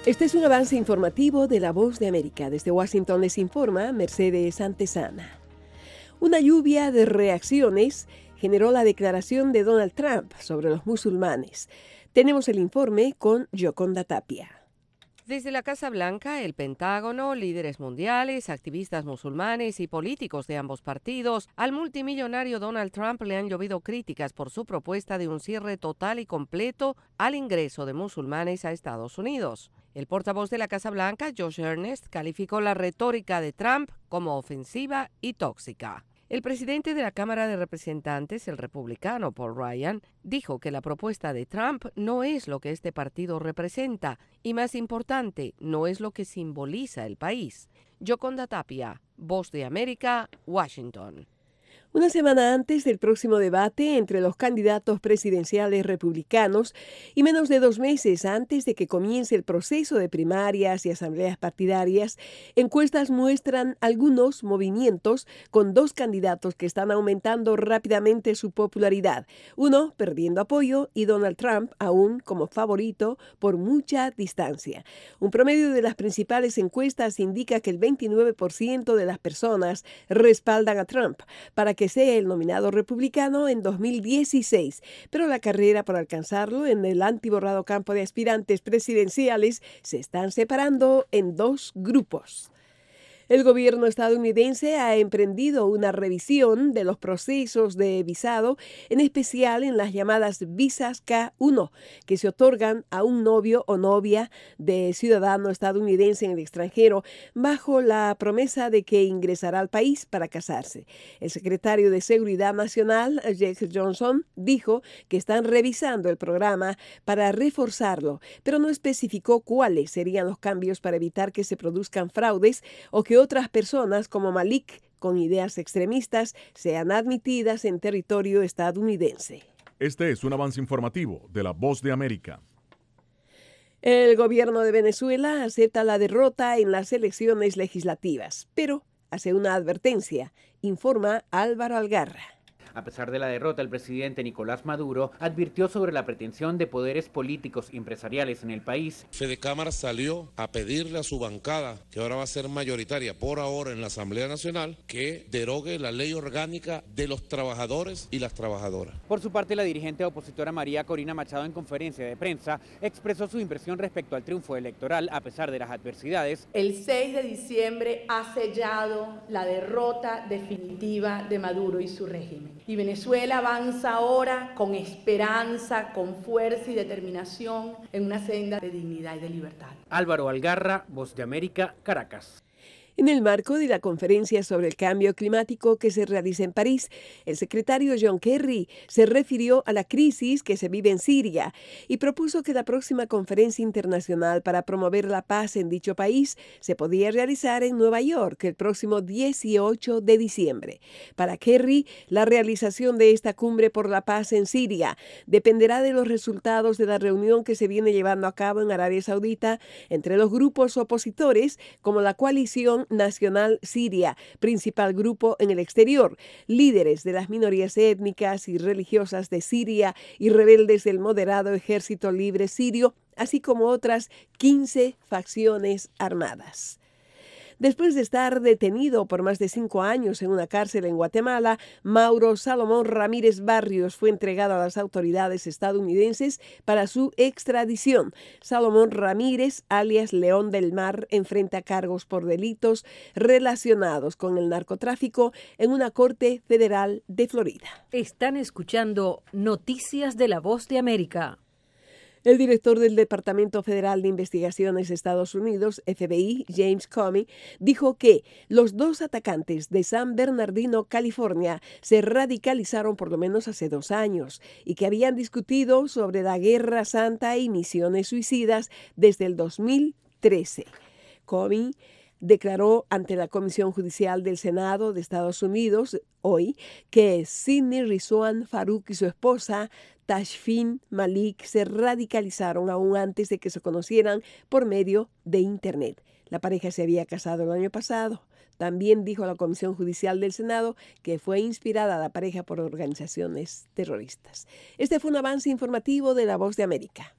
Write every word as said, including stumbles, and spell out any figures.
Este es un avance informativo de La Voz de América. Desde Washington les informa Mercedes Antezana. Una lluvia de reacciones generó la declaración de Donald Trump sobre los musulmanes. Tenemos el informe con Yoconda Tapia. Desde la Casa Blanca, el Pentágono, líderes mundiales, activistas musulmanes y políticos de ambos partidos, al multimillonario Donald Trump le han llovido críticas por su propuesta de un cierre total y completo al ingreso de musulmanes a Estados Unidos. El portavoz de la Casa Blanca, Josh Earnest, calificó la retórica de Trump como ofensiva y tóxica. El presidente de la Cámara de Representantes, el republicano Paul Ryan, dijo que la propuesta de Trump no es lo que este partido representa y, más importante, no es lo que simboliza el país. Yoconda Tapia, Voz de América, Washington. Una semana antes del próximo debate entre los candidatos presidenciales republicanos y menos de dos meses antes de que comience el proceso de primarias y asambleas partidarias, encuestas muestran algunos movimientos con dos candidatos que están aumentando rápidamente su popularidad, uno perdiendo apoyo y Donald Trump aún como favorito por mucha distancia. Un promedio de las principales encuestas indica que el veintinueve por ciento de las personas respaldan a Trump para que sea el nominado republicano en dos mil dieciséis, pero la carrera por alcanzarlo en el antiborrado campo de aspirantes presidenciales se están separando en dos grupos. El gobierno estadounidense ha emprendido una revisión de los procesos de visado, en especial en las llamadas visas K uno, que se otorgan a un novio o novia de ciudadano estadounidense en el extranjero, bajo la promesa de que ingresará al país para casarse. El secretario de Seguridad Nacional, Jake Johnson, dijo que están revisando el programa para reforzarlo, pero no especificó cuáles serían los cambios para evitar que se produzcan fraudes o que otras personas como Malik, con ideas extremistas, sean admitidas en territorio estadounidense. Este es un avance informativo de La Voz de América. El gobierno de Venezuela acepta la derrota en las elecciones legislativas, pero hace una advertencia, informa Álvaro Algarra. A pesar de la derrota, el presidente Nicolás Maduro advirtió sobre la pretensión de poderes políticos y empresariales en el país. Fedecámara salió a pedirle a su bancada, que ahora va a ser mayoritaria por ahora en la Asamblea Nacional, que derogue la ley orgánica de los trabajadores y las trabajadoras. Por su parte, la dirigente opositora María Corina Machado, en conferencia de prensa, expresó su impresión respecto al triunfo electoral a pesar de las adversidades. El seis de diciembre ha sellado la derrota definitiva de Maduro y su régimen. Y Venezuela avanza ahora con esperanza, con fuerza y determinación en una senda de dignidad y de libertad. Álvaro Algarra, Voz de América, Caracas. En el marco de la conferencia sobre el cambio climático que se realiza en París, el secretario John Kerry se refirió a la crisis que se vive en Siria y propuso que la próxima conferencia internacional para promover la paz en dicho país se podía realizar en Nueva York el próximo dieciocho de diciembre. Para Kerry, la realización de esta cumbre por la paz en Siria dependerá de los resultados de la reunión que se viene llevando a cabo en Arabia Saudita entre los grupos opositores como la coalición Nacional Siria, principal grupo en el exterior, líderes de las minorías étnicas y religiosas de Siria y rebeldes del moderado Ejército Libre Sirio, así como otras quince facciones armadas. Después de estar detenido por más de cinco años en una cárcel en Guatemala, Mauro Salomón Ramírez Barrios fue entregado a las autoridades estadounidenses para su extradición. Salomón Ramírez, alias León del Mar, enfrenta cargos por delitos relacionados con el narcotráfico en una corte federal de Florida. Están escuchando Noticias de La Voz de América. El director del Departamento Federal de Investigaciones de Estados Unidos, F B I, James Comey, dijo que los dos atacantes de San Bernardino, California, se radicalizaron por lo menos hace dos años y que habían discutido sobre la Guerra Santa y misiones suicidas desde el dos mil trece. Comey declaró ante la Comisión Judicial del Senado de Estados Unidos hoy que Sidney Rizwan Farouk y su esposa Tashfeen Malik se radicalizaron aún antes de que se conocieran por medio de Internet. La pareja se había casado el año pasado. También dijo la Comisión Judicial del Senado que fue inspirada la pareja por organizaciones terroristas. Este fue un avance informativo de La Voz de América.